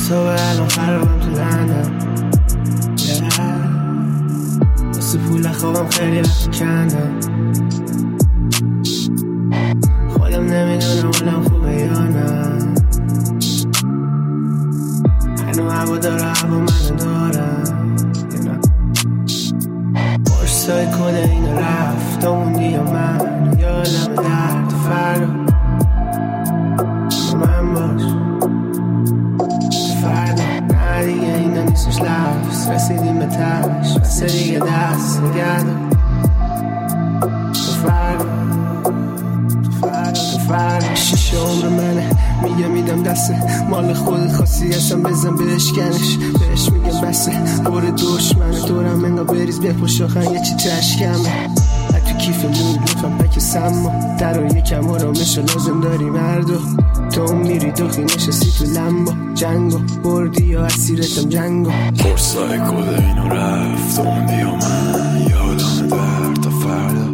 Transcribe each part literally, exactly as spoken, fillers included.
صبح الان خرابم تو لندن واسه پول خوابم خیلی وقت کندم خودم نمیدونم حالم خوبه یا نه هنو هوا داره هوا منو دارم پرسای کل اینو رفت موندی یا من یادم درد فردا با من باش فردا نه دیگه اینا نیستش لفظ رسیدیم به تش بسه دیگه دست نگردم تو فردا تو فردا تو فردا شیشه عمر منه میگه میدم دسته مال خودت خواستی هستم بزن بشکنش بهش میگم بسه بر دشمنه دورم انگا بریز بپوش آخن یه چی تشکمه تو کیف نور لطفم پک سما در و یکم آرامش لازم داری مردو تو میری دخی نشستی تو لمبا جنگو بردی یا اسیرتم جنگو فرسای کده اینو رفت اومدی و من یادم در تا فردا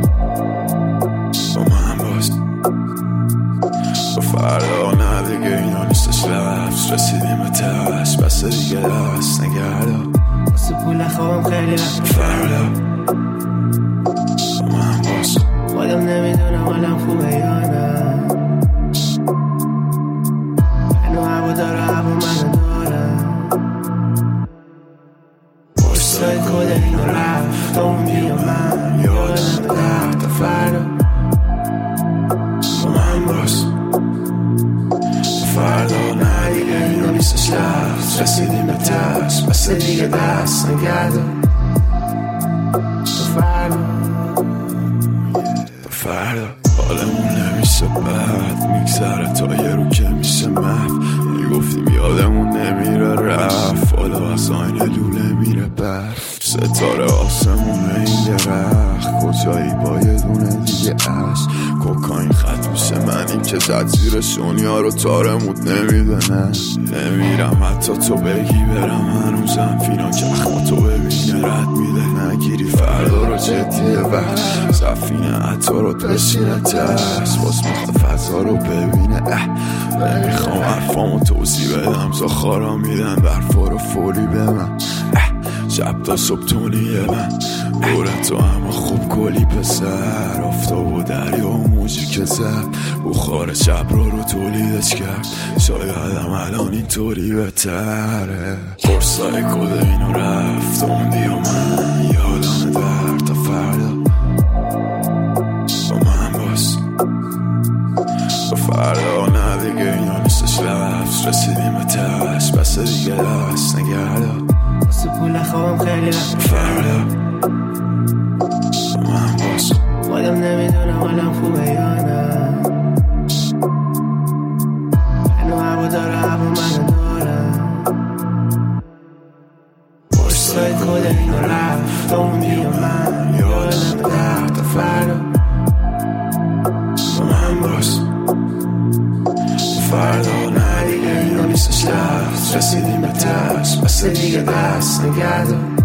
با من باز با فردا نه دیگه اینا نیستش لفظ رسیدیم به تش بسه دیگه دست نگردا واسه پول خوابم خیلی وقت فردا با من باز خودم نمیدونم حالم خوبه یا نه هنو هوا داره هوا منو دارم فرسای کده اینو رفت موندی یا من یادم درد تا فردا با من باز فردا نه دیگه اینا نیستش لفظ رسیدیم به تش بسه دیگه دست نگردا تو فردا تو فردا حالمون نمیشه بد میگذره تا یه رو که میشه محو میگفتیم یادمون نمیره رفت حالا از آینه لوله میره برف ستاره آسمون این درخت کجایی با یه دونه دیگه عشق کوکاین خط میشه من این که زد زیر شونیا رو تارمود نمیده نه نمیرم حتی تو بگی برم هنوزم فینا که اخما تو ببینه رد میده نگیری فردا رو جدیه وقت سفینه حتی رو بشینه ترس باز مخت فضا رو ببینه اه نمیخوام حرفامو توضیح بدم زخارا میدن برفا رو فوری به من شب تا صبح تونیه من دورت تو همه خوب کلی پسر آفتاب و دریا و موزیک زد بخار شب رو رو تولیدش کرد شایدم الان اینطوری بهتره فرسای کده اینو رفت موندی و من یادم درد تا فردا با من باز با فردا نه دیگه اینا نیستش لفظ رسیدیم به تش بسه دیگه دست نگردا واسه پول خوابم خیلی وقت فردا با من باز خودم نمیدونم حالم خوبه یا نه هنو هوا داره هوا منو دارم فرسای کده اینو رفت موندی و من یادم درد تا فردا با من باز فردا نه دیگه اینا نیستش لفظ رسیدیم به تش بسه دیگه دست نگردا